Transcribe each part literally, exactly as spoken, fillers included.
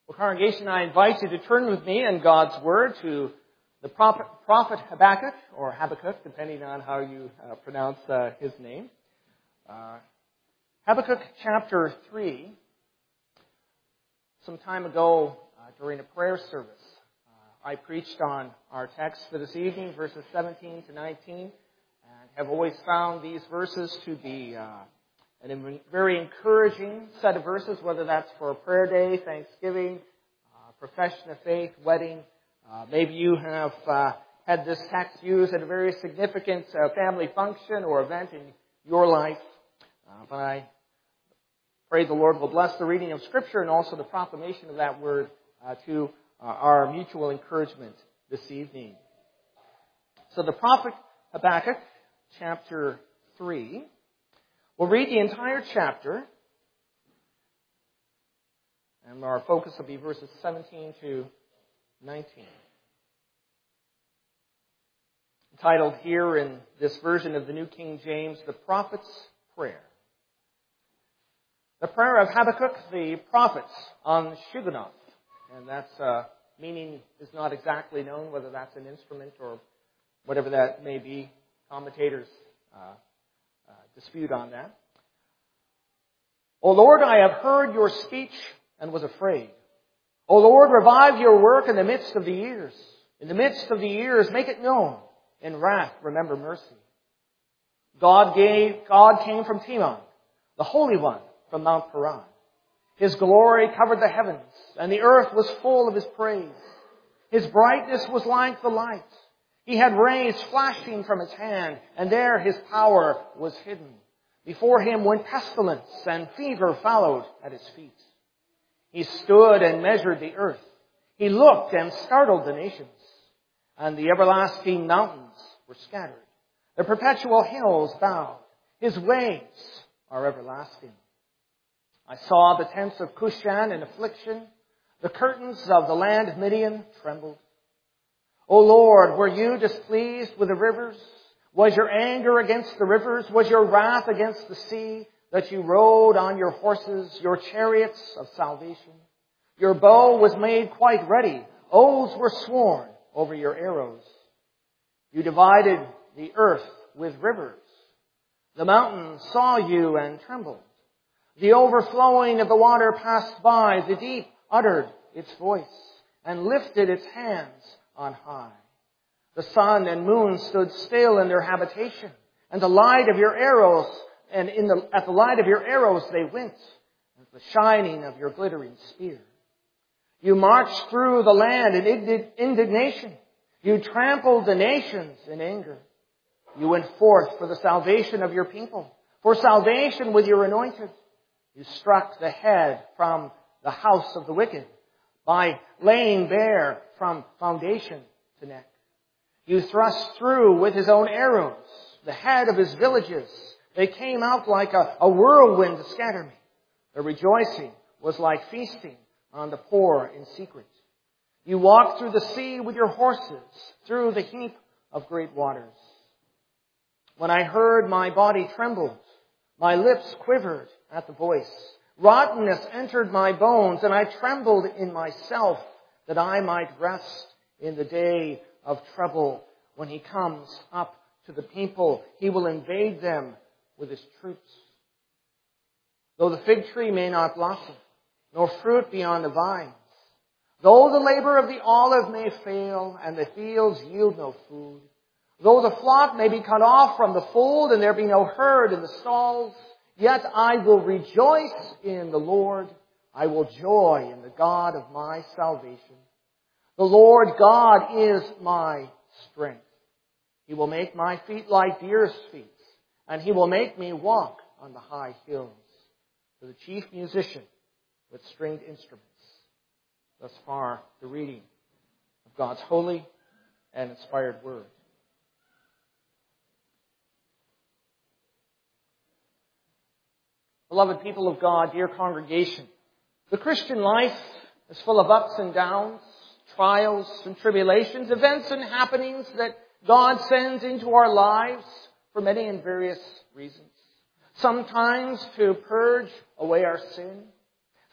Well, congregation, I invite you to turn with me in God's Word to the prophet, prophet Habakkuk, or Habakkuk, depending on how you uh, pronounce uh, his name. Uh, Habakkuk chapter three. Some time ago, uh, during a prayer service, uh, I preached on our text for this evening, verses seventeen to nineteen, and have always found these verses to be uh, a very encouraging set of verses, whether that's for a prayer day, Thanksgiving, uh, profession of faith, wedding. Uh, maybe you have uh, had this text used at a very significant uh, family function or event in your life. Uh, but I pray the Lord will bless the reading of Scripture and also the proclamation of that word uh, to uh, our mutual encouragement this evening. So the prophet Habakkuk, chapter three. We'll read the entire chapter, and our focus will be verses seventeen to nineteen. Entitled here in this version of the New King James, The Prophet's Prayer. The prayer of Habakkuk, the prophet, on Shigionoth. And that's uh, meaning is not exactly known, whether that's an instrument or whatever that may be. Commentators uh, uh, dispute on that. O Lord, I have heard your speech and was afraid. O Lord, revive your work in the midst of the years. In the midst of the years, make it known. In wrath, remember mercy. God gave, God came from Teman, the Holy One from Mount Paran. His glory covered the heavens, and the earth was full of his praise. His brightness was like the light. He had rays flashing from his hand, and there his power was hidden. Before him went pestilence, and fever followed at his feet. He stood and measured the earth. He looked and startled the nations. And the everlasting mountains were scattered. The perpetual hills bowed. His ways are everlasting. I saw the tents of Cushan in affliction. The curtains of the land of Midian trembled. O Lord, were you displeased with the rivers? Was your anger against the rivers? Was your wrath against the sea, that you rode on your horses, your chariots of salvation? Your bow was made quite ready. Oaths were sworn over your arrows. You divided the earth with rivers. The mountains saw you and trembled. The overflowing of the water passed by. The deep uttered its voice and lifted its hands on high. The sun and moon stood still in their habitation, and the light of your arrows, and in the, at the light of your arrows they went, at the shining of your glittering spear. You marched through the land in indignation. You trampled the nations in anger. You went forth for the salvation of your people, for salvation with your anointed. You struck the head from the house of the wicked by laying bare from foundation to neck. You thrust through with his own arrows the head of his villages. They came out like a, a whirlwind to scatter me. Their rejoicing was like feasting on the poor in secret. You walked through the sea with your horses, through the heap of great waters. When I heard, my body trembled. My lips quivered at the voice. Rottenness entered my bones, and I trembled in myself that I might rest in the day of trouble. When he comes up to the people, he will invade them with his troops. Though the fig tree may not blossom, nor fruit be on the vines, though the labor of the olive may fail, and the fields yield no food, though the flock may be cut off from the fold, and there be no herd in the stalls, yet I will rejoice in the Lord. I will joy in the God of my salvation. The Lord God is my strength. He will make my feet like deer's feet, and he will make me walk on the high hills. To the chief musician with stringed instruments. Thus far, the reading of God's holy and inspired word. Beloved people of God, dear congregation, the Christian life is full of ups and downs, trials and tribulations, events and happenings that God sends into our lives for many and various reasons. Sometimes to purge away our sin.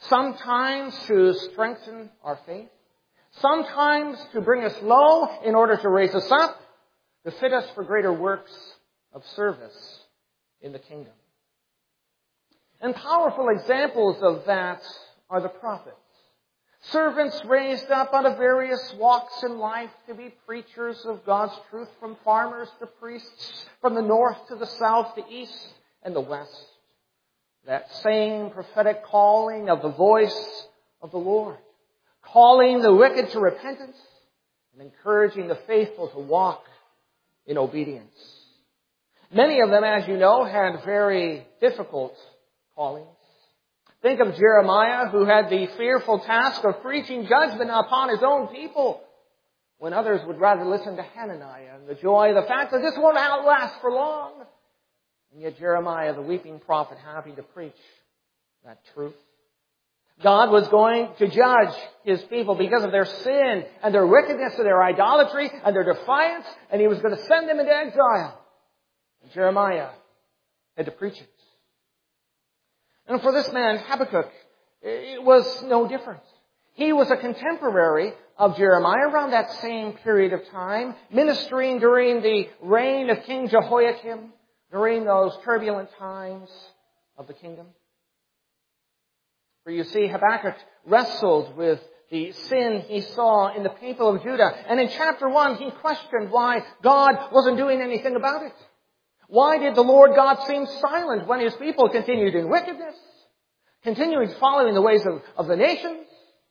sometimes to strengthen our faith, sometimes to bring us low in order to raise us up, to fit us for greater works of service in the kingdom. And powerful examples of that are the prophets. Servants raised up out of various walks in life to be preachers of God's truth, from farmers to priests, from the north to the south, the east and the west. That same prophetic calling of the voice of the Lord, calling the wicked to repentance and encouraging the faithful to walk in obedience. Many of them, as you know, had very difficult callings. Think of Jeremiah, who had the fearful task of preaching judgment upon his own people, when others would rather listen to Hananiah, and the joy of the fact that this won't outlast for long. And yet Jeremiah, the weeping prophet, having to preach that truth. God was going to judge his people because of their sin and their wickedness and their idolatry and their defiance, and he was going to send them into exile. And Jeremiah had to preach it. And for this man, Habakkuk, it was no different. He was a contemporary of Jeremiah around that same period of time, ministering during the reign of King Jehoiakim, during those turbulent times of the kingdom. For you see, Habakkuk wrestled with the sin he saw in the people of Judah. And in chapter one, he questioned why God wasn't doing anything about it. Why did the Lord God seem silent when his people continued in wickedness, continuing following the ways of, of the nations?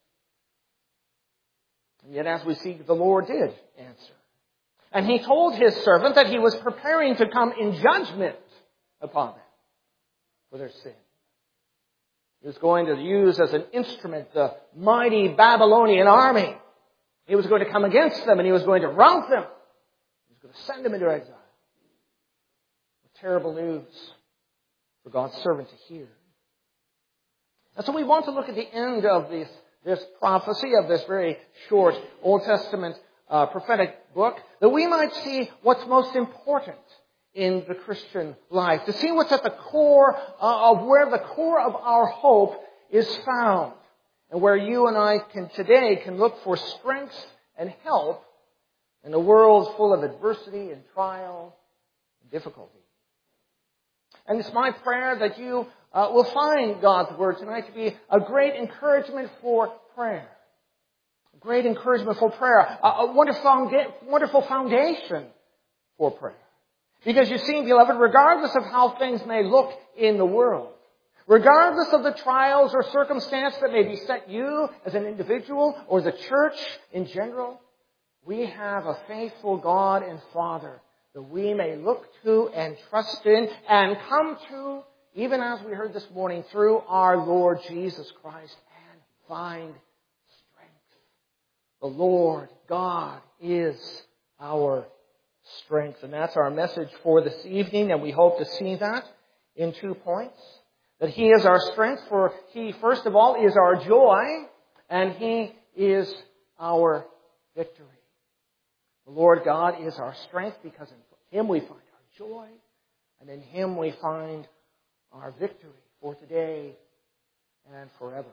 And yet, as we see, the Lord did answer. And he told his servant that he was preparing to come in judgment upon them for their sin. He was going to use as an instrument the mighty Babylonian army. He was going to come against them and he was going to rout them. He was going to send them into exile. Terrible news for God's servant to hear. And so we want to look at the end of this, this prophecy of this very short Old Testament uh, prophetic book, that we might see what's most important in the Christian life, to see what's at the core uh, of where the core of our hope is found, and where you and I can today can look for strength and help in a world full of adversity and trial and difficulty. And it's my prayer that you uh, will find God's Word tonight to be a great encouragement for prayer. A great encouragement for prayer. A, a wonderful, wonderful foundation for prayer. Because you see, beloved, regardless of how things may look in the world, regardless of the trials or circumstance that may beset you as an individual or the church in general, we have a faithful God and Father that we may look to and trust in and come to, even as we heard this morning, through our Lord Jesus Christ, and find strength. The Lord God is our strength. And that's our message for this evening, and we hope to see that in two points. That He is our strength, for He, first of all, is our joy, and He is our victory. The Lord God is our strength because in Him we find our joy, and in Him we find our victory for today and forever.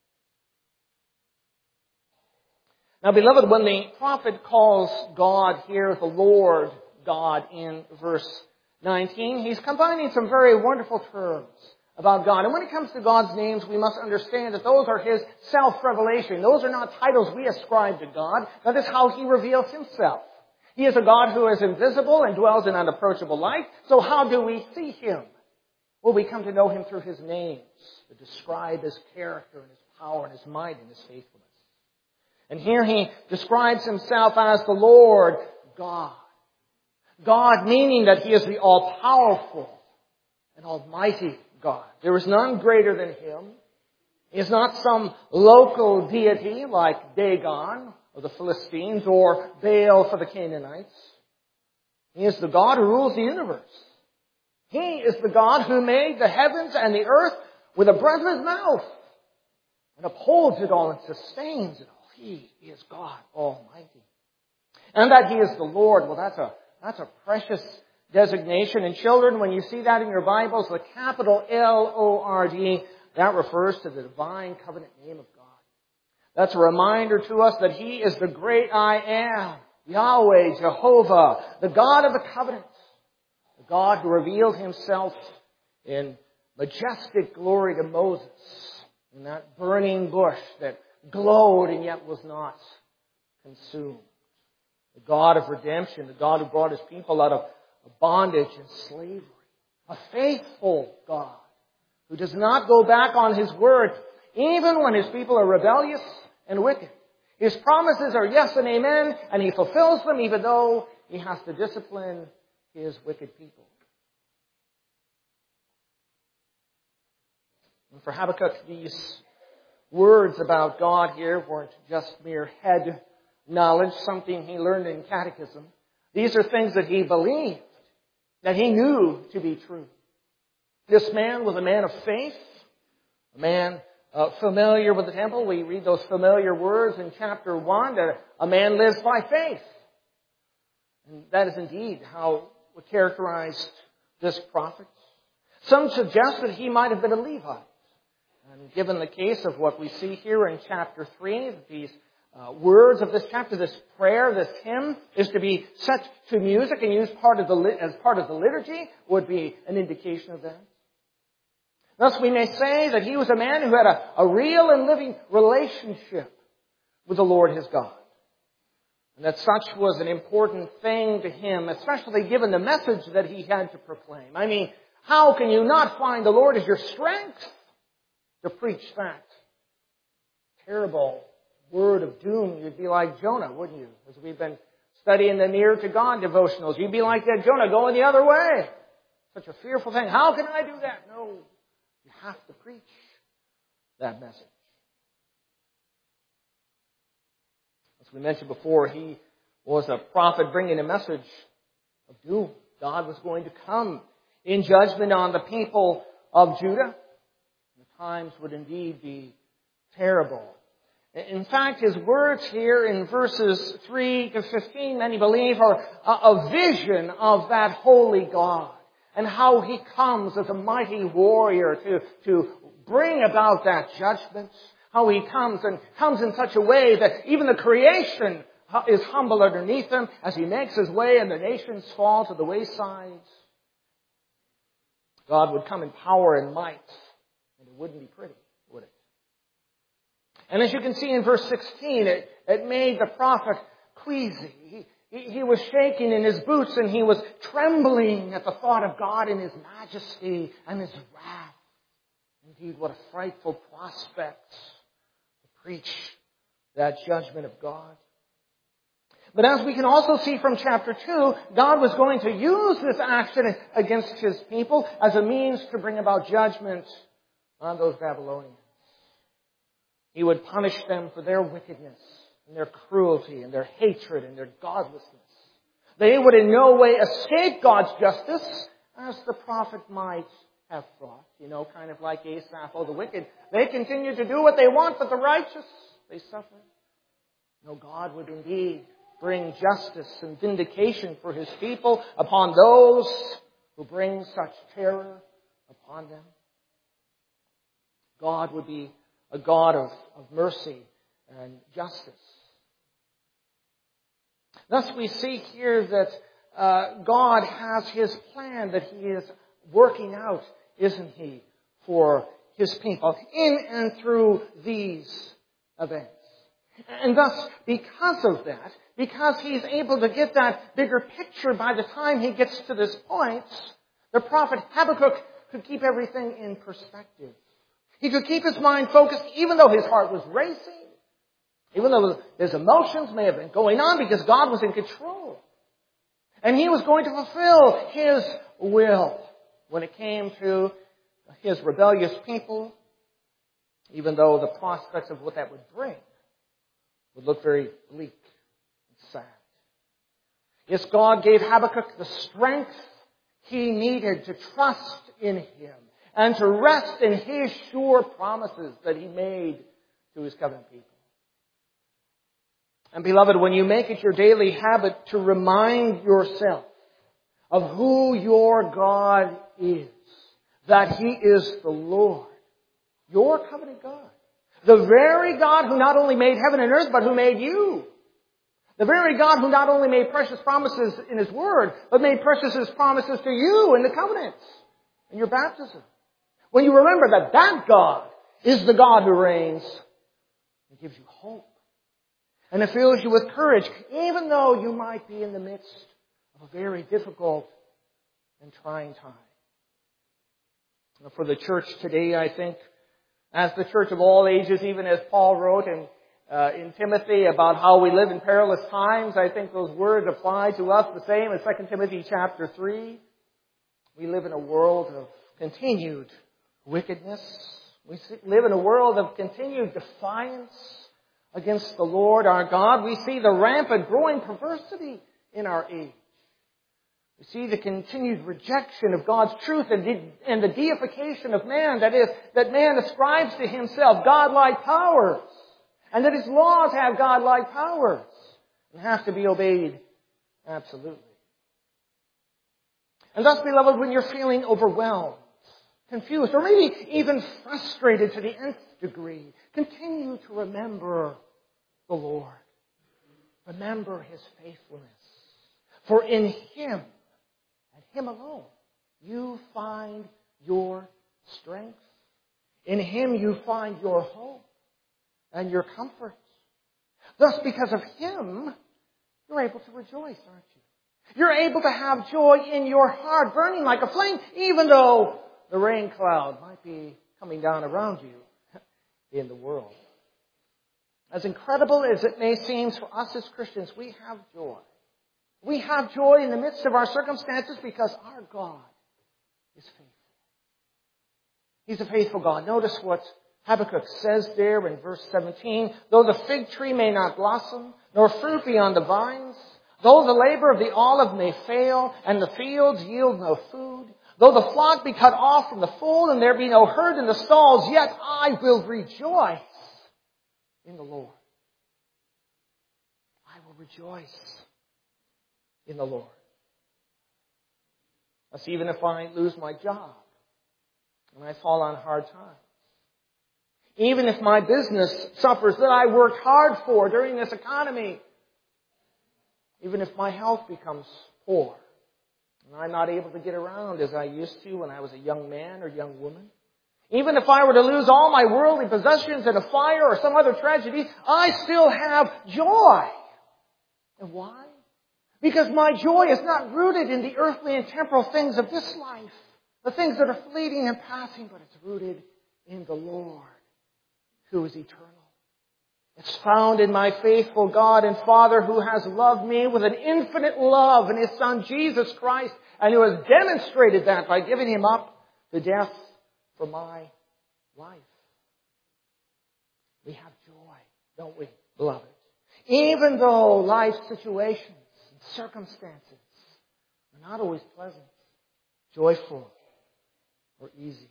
Now, beloved, when the prophet calls God here the Lord God in verse nineteen, he's combining some very wonderful terms about God. And when it comes to God's names, we must understand that those are His self-revelation. Those are not titles we ascribe to God. That is how He reveals Himself. He is a God who is invisible and dwells in unapproachable light. So how do we see Him? Well, we come to know Him through His names that describe His character and His power and His might and His faithfulness. And here He describes Himself as the Lord God. God meaning that He is the all-powerful and almighty God. There is none greater than Him. He is not some local deity like Dagon of the Philistines or Baal for the Canaanites. He is the God who rules the universe. He is the God who made the heavens and the earth with a breath of His mouth and upholds it all and sustains it all. He is God Almighty. And that He is the Lord, well, that's a, that's a precious designation. And children, when you see that in your Bibles, the capital L O R D, That refers to the divine covenant name of God. That's a reminder to us that He is the great I am, Yahweh, Jehovah, the God of the covenant, the God who revealed Himself in majestic glory to Moses in that burning bush that glowed and yet was not consumed. The God of redemption, the God who brought His people out of bondage and slavery. A faithful God who does not go back on His word even when His people are rebellious and wicked. His promises are yes and amen, and He fulfills them even though He has to discipline His wicked people. And for Habakkuk, these words about God here weren't just mere head knowledge, something he learned in catechism. These are things that he believed, that he knew to be true. This man was a man of faith, a man uh, familiar with the temple. We read those familiar words in chapter one, that a man lives by faith. And that is indeed how we characterized this prophet. Some suggest that he might have been a Levite. And given the case of what we see here in chapter three, these uh, words of this chapter, this prayer, this hymn, is to be set to music and used part of the li- as part of the liturgy, would be an indication of that. Thus, we may say that he was a man who had a, a real and living relationship with the Lord his God. And that such was an important thing to him, especially given the message that he had to proclaim. I mean, how can you not find the Lord as your strength to preach that terrible word of doom? You'd be like Jonah, wouldn't you? As we've been studying the Near to God devotionals, you'd be like that Jonah going the other way. Such a fearful thing. How can I do that? No, you have to preach that message. As we mentioned before, he was a prophet bringing a message of doom. God was going to come in judgment on the people of Judah. The times would indeed be terrible. In fact, his words here in verses three to fifteen, many believe, are a vision of that holy God and how he comes as a mighty warrior to, to bring about that judgment. How he comes and comes in such a way that even the creation is humble underneath him as he makes his way and the nations fall to the waysides. God would come in power and might, and it wouldn't be pretty, would it? And as you can see in verse sixteen, it, it made the prophet queasy. He, he, he was shaking in his boots and he was trembling at the thought of God in his majesty and his wrath. Indeed, what a frightful prospect to preach that judgment of God. But as we can also see from chapter two, God was going to use this action against his people as a means to bring about judgment on those Babylonians. He would punish them for their wickedness and their cruelty and their hatred and their godlessness. They would in no way escape God's justice, as the prophet might have thought. You know, kind of like Asaph, oh, the wicked, they continue to do what they want, but the righteous, they suffer. No, God would indeed bring justice and vindication for his people upon those who bring such terror upon them. God would be a God of, of mercy and justice. Thus we see here that uh, God has his plan that he is working out, isn't he, for his people in and through these events. And thus, because of that, because he's able to get that bigger picture by the time he gets to this point, the prophet Habakkuk could keep everything in perspective. He could keep his mind focused even though his heart was racing, even though his emotions may have been going on, because God was in control. And he was going to fulfill his will when it came to his rebellious people, even though the prospects of what that would bring would look very bleak and sad. Yes, God gave Habakkuk the strength he needed to trust in him and to rest in his sure promises that he made to his covenant people. And beloved, when you make it your daily habit to remind yourself of who your God is, that he is the Lord, Your covenant God. The very God who not only made heaven and earth, but who made you. The very God who not only made precious promises in His Word, but made precious His promises to you in the covenants, in your baptism. When you remember that that God is the God who reigns, it gives you hope. And it fills you with courage, even though you might be in the midst of a very difficult and trying time. For the church today, I think, as the church of all ages, even as Paul wrote in, uh, in Timothy about how we live in perilous times, I think those words apply to us the same as Second Timothy chapter three. We live in a world of continued wickedness. We live in a world of continued defiance against the Lord our God. We see the rampant growing perversity in our age. We see the continued rejection of God's truth and, de- and the deification of man. That is, that man ascribes to himself godlike powers. And that his laws have godlike powers and have to be obeyed absolutely. And thus, beloved, when you're feeling overwhelmed, confused, or maybe even frustrated to the nth degree, continue to remember the Lord. Remember His faithfulness. For in Him, and Him alone, you find your strength. In Him you find your hope and your comfort. Thus, because of Him, you're able to rejoice, aren't you? You're able to have joy in your heart, burning like a flame, even though the rain cloud might be coming down around you in the world. As incredible as it may seem for us as Christians, we have joy. We have joy in the midst of our circumstances because our God is faithful. He's a faithful God. Notice what Habakkuk says there in verse seventeen. Though the fig tree may not blossom, nor fruit be on the vines, though the labor of the olive may fail, and the fields yield no food, though the flock be cut off from the fold, and there be no herd in the stalls, yet I will rejoice in the Lord. I will rejoice in the Lord. Thus, even if I lose my job, and I fall on hard times, even if my business suffers that I worked hard for during this economy, even if my health becomes poor, and I'm not able to get around as I used to when I was a young man or young woman, even if I were to lose all my worldly possessions in a fire or some other tragedy, I still have joy. And why? Because my joy is not rooted in the earthly and temporal things of this life, the things that are fleeting and passing, but it's rooted in the Lord, who is eternal. It's found in my faithful God and Father who has loved me with an infinite love in His Son Jesus Christ, and who has demonstrated that by giving Him up to death for my life. We have joy, don't we, beloved? Even though life situations and circumstances are not always pleasant, joyful, or easy.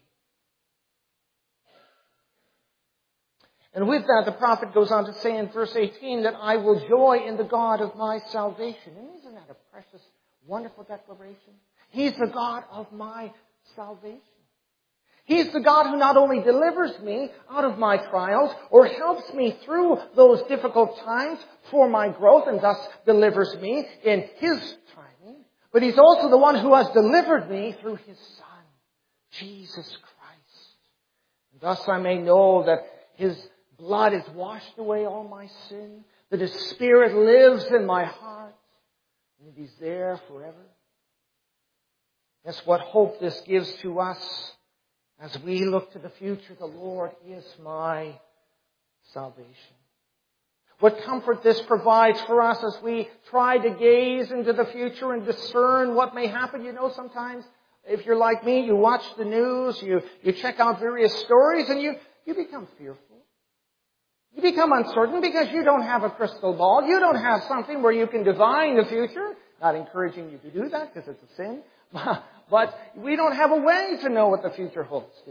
And with that, the prophet goes on to say in verse eighteen that I will joy in the God of my salvation. And isn't that a precious, wonderful declaration? He's the God of my salvation. He's the God who not only delivers me out of my trials or helps me through those difficult times for my growth and thus delivers me in His timing, but He's also the one who has delivered me through His Son, Jesus Christ. And thus I may know that His blood has washed away all my sin, that His Spirit lives in my heart, and He's there forever. That's what hope this gives to us as we look to the future. The Lord is my salvation. What comfort this provides for us as we try to gaze into the future and discern what may happen. You know, sometimes, if you're like me, you watch the news, you, you check out various stories, and you, you become fearful. You become uncertain because you don't have a crystal ball. You don't have something where you can divine the future. Not encouraging you to do that because it's a sin. But we don't have a way to know what the future holds, do we?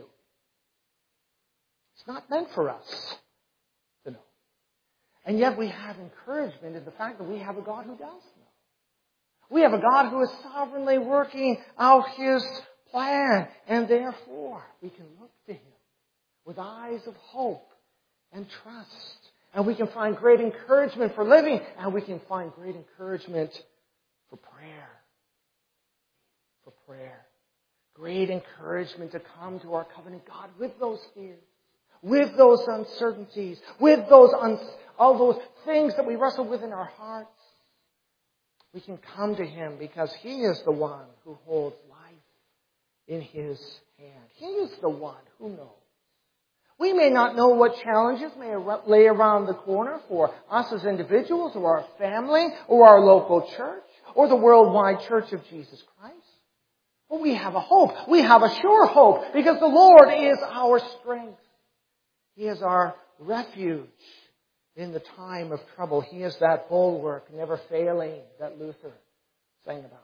It's not meant for us to know. And yet we have encouragement in the fact that we have a God who does know. We have a God who is sovereignly working out His plan. And therefore, we can look to Him. with eyes of hope and trust. And we can find great encouragement for living, and we can find great encouragement for prayer. For prayer. Great encouragement to come to our covenant God with those fears, with those uncertainties, with those un- all those things that we wrestle with in our hearts. We can come to Him because He is the one who holds life in His hand. He is the one who knows. We may not know what challenges may lay around the corner for us as individuals or our family or our local church or the worldwide church of Jesus Christ. But we have a hope. We have a sure hope because the Lord is our strength. He is our refuge in the time of trouble. He is that bulwark, never failing, that Luther sang about.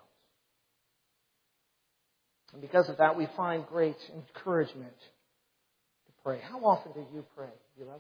And because of that, we find great encouragement to pray. How often do you pray, beloved?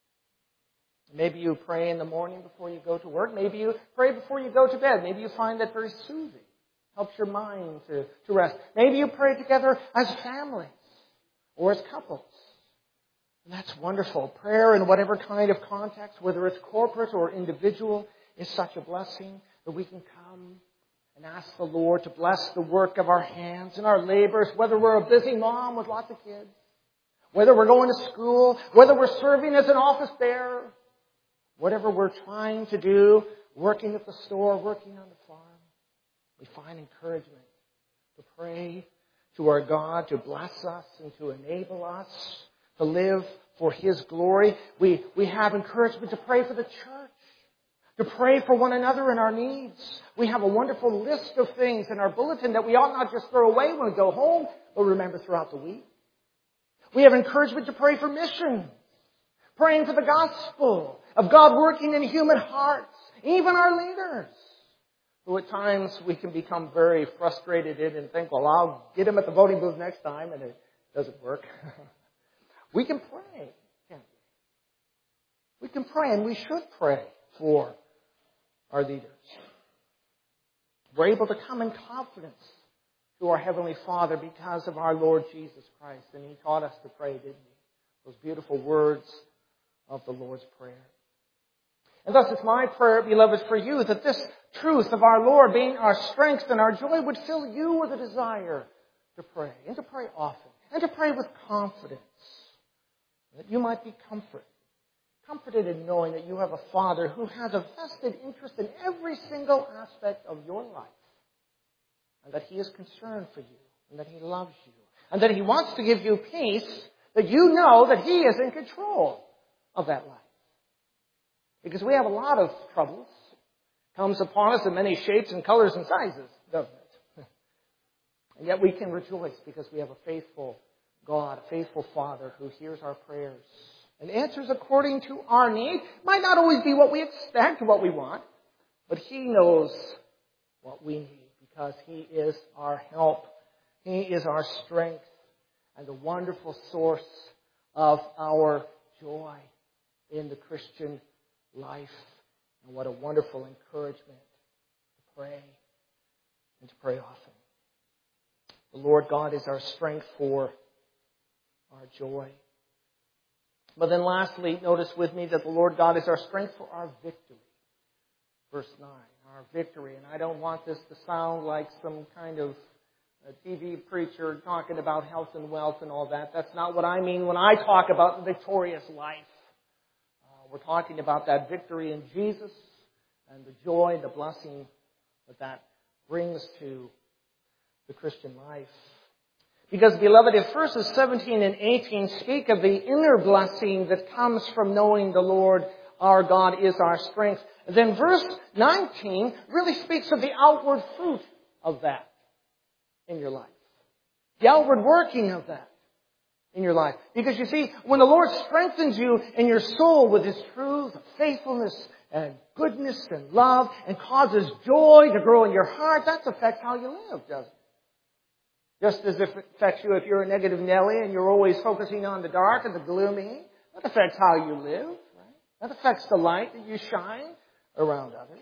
Maybe you pray in the morning before you go to work. Maybe you pray before you go to bed. Maybe you find that very soothing. Helps your mind to, to rest. Maybe you pray together as families or as couples. And that's wonderful. Prayer in whatever kind of context, whether it's corporate or individual, is such a blessing that we can come and ask the Lord to bless the work of our hands and our labors, whether we're a busy mom with lots of kids, whether we're going to school, whether we're serving as an office bearer, whatever we're trying to do, working at the store, working on the farm. We find encouragement to pray to our God to bless us and to enable us to live for His glory. We, we have encouragement to pray for the church, to pray for one another in our needs. We have a wonderful list of things in our bulletin that we ought not just throw away when we go home, but remember throughout the week. We have encouragement to pray for missions, praying for the gospel of God working in human hearts, even our leaders. Who at times we can become very frustrated in and think, well, I'll get him at the voting booth next time, and it doesn't work. We can pray, can't we? We can pray, and we should pray for our leaders. We're able to come in confidence to our Heavenly Father because of our Lord Jesus Christ, and He taught us to pray, didn't He? Those beautiful words of the Lord's Prayer. And thus it's my prayer, beloved, for you that this truth of our Lord being our strength and our joy would fill you with a desire to pray, and to pray often, and to pray with confidence, that you might be comforted. Comforted in knowing that you have a Father who has a vested interest in every single aspect of your life, and that He is concerned for you, and that He loves you, and that He wants to give you peace, that you know that He is in control of that life. Because we have a lot of troubles. It comes upon us in many shapes and colors and sizes, doesn't it? And yet we can rejoice because we have a faithful God, a faithful Father who hears our prayers and answers according to our need. Might not always be what we expect, what we want, but He knows what we need because He is our help. He is our strength and the wonderful source of our joy in the Christian life. And what a wonderful encouragement to pray and to pray often. The Lord God is our strength for our joy. But then lastly, notice with me that the Lord God is our strength for our victory. Verse nine, our victory. And I don't want this to sound like some kind of a T V preacher talking about health and wealth and all that. That's not what I mean when I talk about the victorious life. Uh, we're talking about that victory in Jesus and the joy and the blessing that that brings to the Christian life. Because, beloved, if verses seventeen and eighteen speak of the inner blessing that comes from knowing the Lord our God is our strength, then verse nineteen really speaks of the outward fruit of that in your life. The outward working of that in your life. Because you see, when the Lord strengthens you in your soul with His truth, faithfulness, and goodness and love, and causes joy to grow in your heart, that affects how you live, doesn't it? Just as it affects you if you're a negative Nelly and you're always focusing on the dark and the gloomy. That affects how you live, right? That affects the light that you shine around others.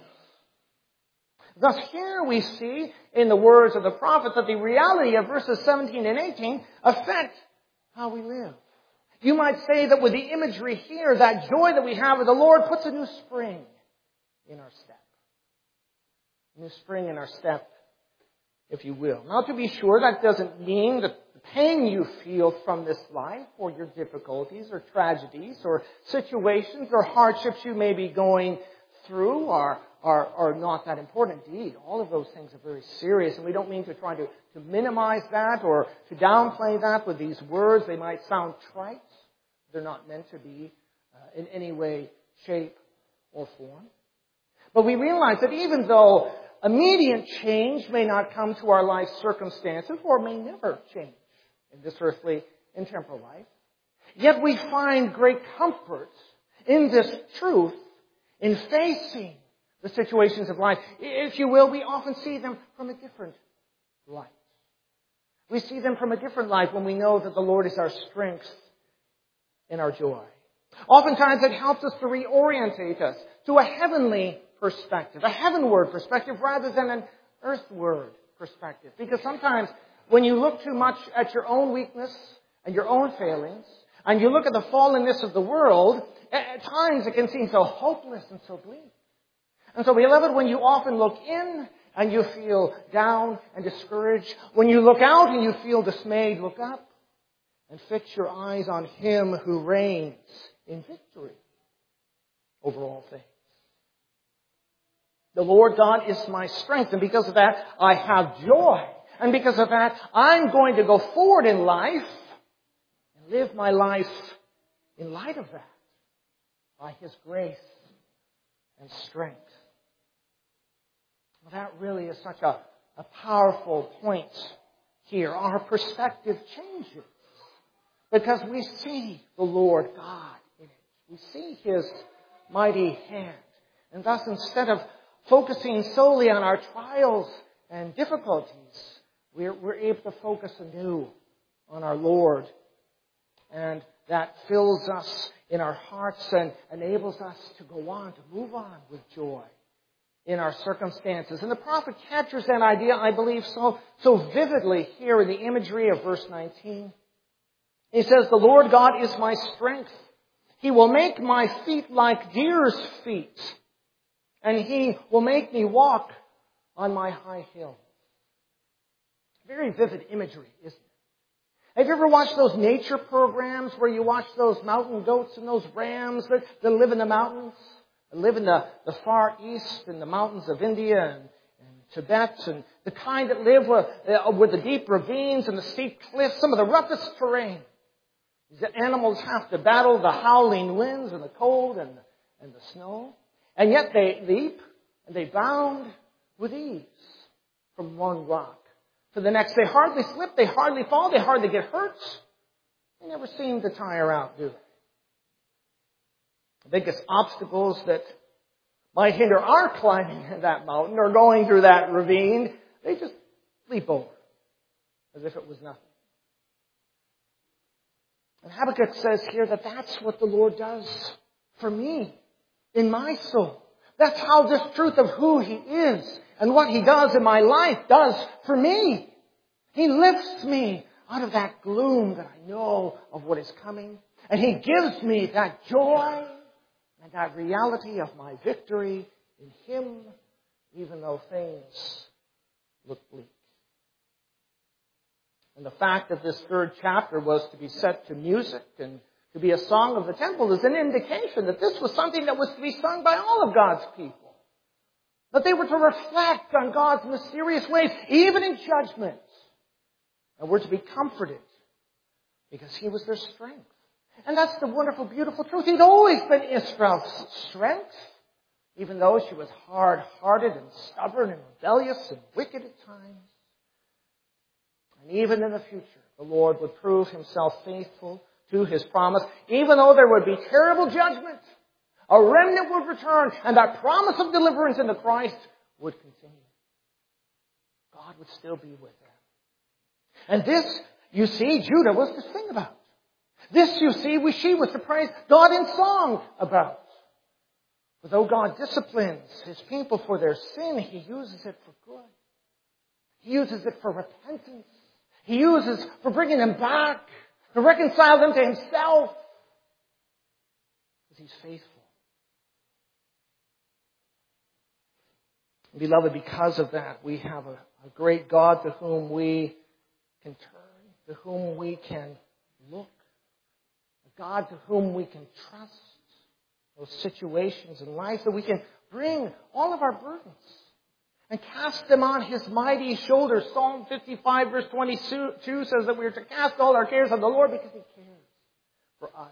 Thus here we see in the words of the prophet that the reality of verses seventeen and eighteen affect how we live. You might say that with the imagery here, that joy that we have with the Lord puts a new spring in our step. A new spring in our step, if you will. Now, to be sure, that doesn't mean that the pain you feel from this life, or your difficulties, or tragedies, or situations, or hardships you may be going through are, are, are not that important. Indeed, all of those things are very serious, and we don't mean to try to, to minimize that or to downplay that with these words. They might sound trite. They're not meant to be uh, in any way, shape, or form. But we realize that even though immediate change may not come to our life circumstances, or may never change in this earthly and temporal life, yet we find great comfort in this truth in facing the situations of life. If you will, we often see them from a different light. We see them from a different light when we know that the Lord is our strength and our joy. Oftentimes it helps us to reorientate us to a heavenly perspective, a heavenward perspective rather than an earthward perspective. Because sometimes when you look too much at your own weakness and your own failings, and you look at the fallenness of the world, at times it can seem so hopeless and so bleak. And so, beloved, when you often look in and you feel down and discouraged, when you look out and you feel dismayed, look up and fix your eyes on Him who reigns in victory over all things. The Lord God is my strength, and because of that, I have joy. And because of that, I'm going to go forward in life and live my life in light of that, by His grace and strength. Well, that really is such a, a powerful point here. Our perspective changes because we see the Lord God in it. We see His mighty hand. And thus, instead of focusing solely on our trials and difficulties, we're, we're able to focus anew on our Lord. And that fills us in our hearts and enables us to go on, to move on with joy in our circumstances. And the prophet captures that idea, I believe, so, so vividly here in the imagery of verse nineteen. He says, "The Lord God is my strength. He will make my feet like deer's feet, and He will make me walk on my high hill." Very vivid imagery, isn't it? Have you ever watched those nature programs where you watch those mountain goats and those rams that, that live in the mountains? That live in the, the far east, in the mountains of India and, and Tibet, and the kind that live with, uh, with the deep ravines and the steep cliffs, some of the roughest terrain. These animals have to battle the howling winds and the cold and, and the snow. And yet they leap and they bound with ease from one rock to the next. They hardly slip, they hardly fall, they hardly get hurt. They never seem to tire out, do they? The biggest obstacles that might hinder our climbing that mountain or going through that ravine, they just leap over as if it was nothing. And Habakkuk says here that that's what the Lord does for me in my soul. That's how this truth of who He is and what He does in my life does for me. He lifts me out of that gloom that I know of what is coming. And He gives me that joy and that reality of my victory in Him, even though things look bleak. And the fact that this third chapter was to be set to music and to be a song of the temple is an indication that this was something that was to be sung by all of God's people. That they were to reflect on God's mysterious ways, even in judgment. And were to be comforted because He was their strength. And that's the wonderful, beautiful truth. He'd always been Israel's strength, even though she was hard-hearted and stubborn and rebellious and wicked at times. And even in the future, the Lord would prove Himself faithful to His promise, even though there would be terrible judgment. A remnant would return, and that promise of deliverance in the Christ would continue. God would still be with them. And this, you see, Judah was to sing about. This, you see, we, she was to praise God in song about. For though God disciplines His people for their sin, He uses it for good. He uses it for repentance. He uses for bringing them back to reconcile them to himself. Because he's faithful. Beloved, because of that, we have a, a great God to whom we can turn, to whom we can look, a God to whom we can trust those situations in life, that we can bring all of our burdens and cast them on his mighty shoulders. Psalm fifty-five verse twenty-two says that we are to cast all our cares on the Lord because he cares for us.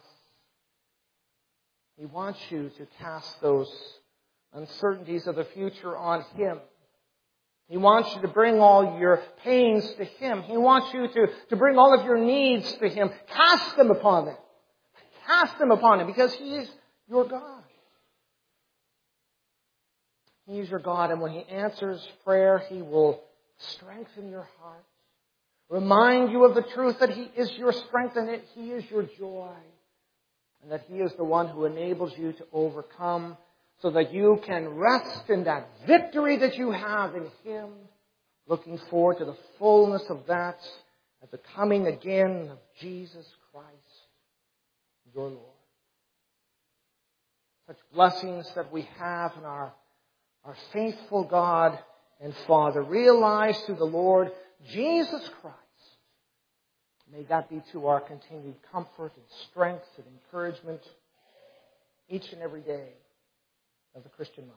He wants you to cast those uncertainties of the future on him. He wants you to bring all your pains to him. He wants you to, to bring all of your needs to him. Cast them upon him. Cast them upon him because he is your God. He is your God, and when he answers prayer, he will strengthen your heart. Remind you of the truth that he is your strength and that he is your joy. And that he is the one who enables you to overcome, so that you can rest in that victory that you have in him, looking forward to the fullness of that at the coming again of Jesus Christ, your Lord. Such blessings that we have in our, our faithful God and Father, realized through the Lord Jesus Christ. May that be to our continued comfort and strength and encouragement each and every day of the Christian life.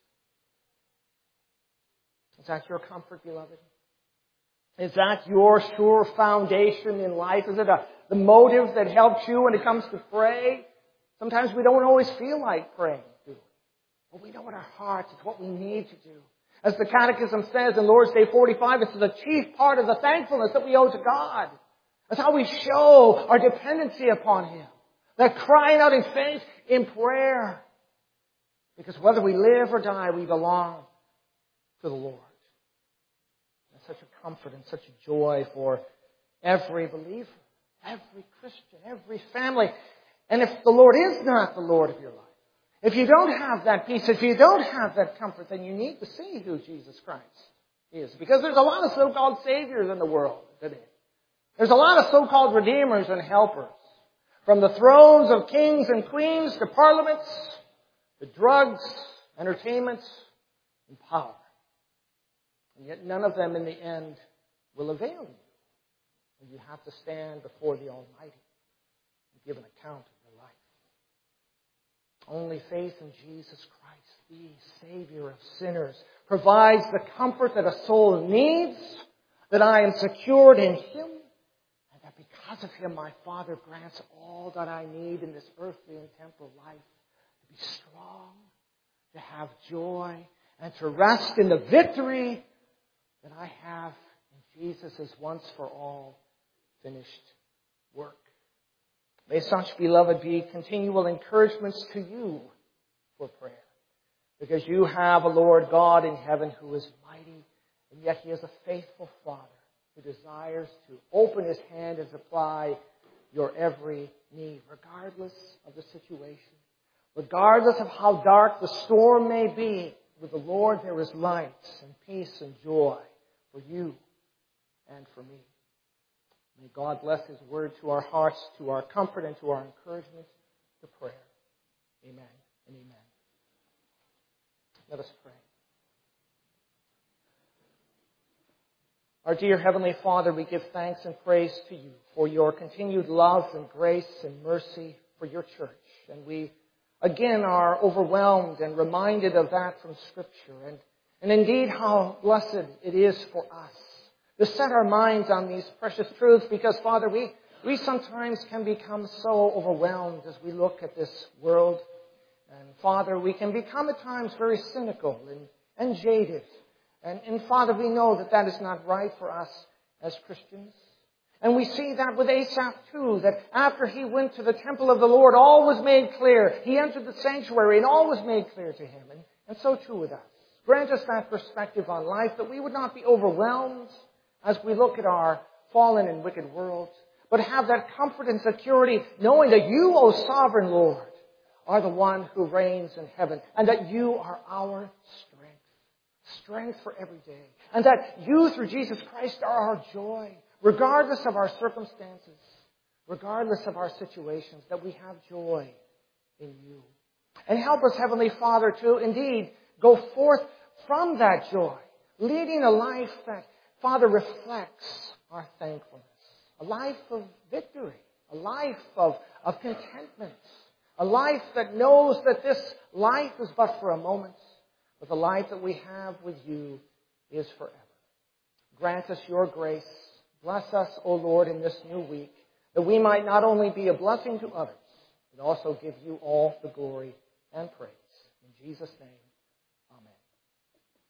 Is that your comfort, beloved? Is that your sure foundation in life? Is it a, the motive that helps you when it comes to pray? Sometimes we don't always feel like praying, do we? But we know in our hearts it's what we need to do. As the Catechism says in Lord's Day forty-five, it's the chief part of the thankfulness that we owe to God. That's how we show our dependency upon him. That crying out in faith in prayer. Because whether we live or die, we belong to the Lord. That's such a comfort and such a joy for every believer, every Christian, every family. And if the Lord is not the Lord of your life, if you don't have that peace, if you don't have that comfort, then you need to see who Jesus Christ is. Because there's a lot of so-called saviors in the world today. There's a lot of so-called redeemers and helpers. From the thrones of kings and queens to parliaments, to drugs, entertainments, and power. And yet none of them in the end will avail you. And you have to stand before the Almighty and give an account of your life. Only faith in Jesus Christ, the Savior of sinners, provides the comfort that a soul needs, that I am secured in him, and that because of him my Father grants all that I need in this earthly and temporal life. To be strong, to have joy, and to rest in the victory that I have in Jesus' once for all finished work. May such, beloved, be continual encouragements to you for prayer. Because you have a Lord God in heaven who is mighty, and yet he is a faithful Father who desires to open his hand and supply your every need, regardless of the situation. Regardless of how dark the storm may be, with the Lord there is light and peace and joy for you and for me. May God bless his word to our hearts, to our comfort, and to our encouragement to prayer. Amen and amen. Let us pray. Our dear Heavenly Father, we give thanks and praise to you for your continued love and grace and mercy for your church. And we again are overwhelmed and reminded of that from Scripture. And, and indeed how blessed it is for us to set our minds on these precious truths, because, Father, we, we sometimes can become so overwhelmed as we look at this world. And, Father, we can become at times very cynical and, and jaded. And, and, Father, we know that that is not right for us as Christians. And we see that with Asaph too, that after he went to the temple of the Lord, all was made clear. He entered the sanctuary and all was made clear to him. And, and so too with us. Grant us that perspective on life, that we would not be overwhelmed as we look at our fallen and wicked world, but have that comfort and security knowing that you, O sovereign Lord, are the one who reigns in heaven, and that you are our strength. Strength for every day. And that you, through Jesus Christ, are our joy, regardless of our circumstances, regardless of our situations, that we have joy in you. And help us, Heavenly Father, to indeed go forth from that joy, leading a life that, Father, reflects our thankfulness. A life of victory, a life of, of contentment, a life that knows that this life is but for a moment, but the life that we have with you is forever. Grant us your grace. Bless us, O Lord, in this new week, that we might not only be a blessing to others, but also give you all the glory and praise. In Jesus' name.